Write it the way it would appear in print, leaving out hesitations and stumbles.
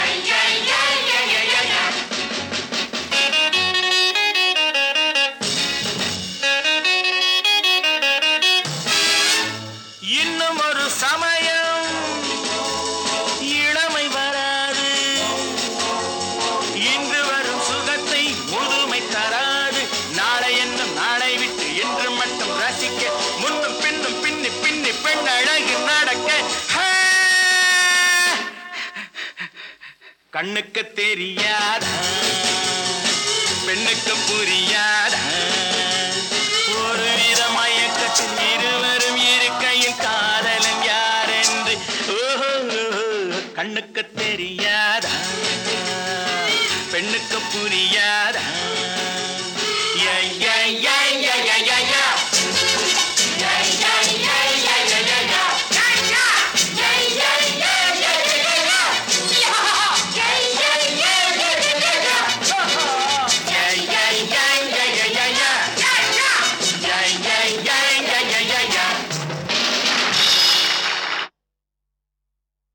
இன்னும் ஒரு சமயம் இளமை வராது, இன்று வரும் சுகத்தை முதுமை தராது. நாளை என்னும் நாளை விட்டு என்று மட்டும் ரசிக்க, முன்னும் பின்னும் பின்னி பின்னி பெண் அழகு நடக்க. கண்ணுக்கு தெரியாதா, பெண்ணுக்கு புரியாதா, ஒரு வித மயக்கத்தில் இருவரும் இருக்கையில் காதலன் யார் என்று. ஓஹோ, கண்ணுக்கு தெரியாதா, பெண்ணுக்கு புரியாதா.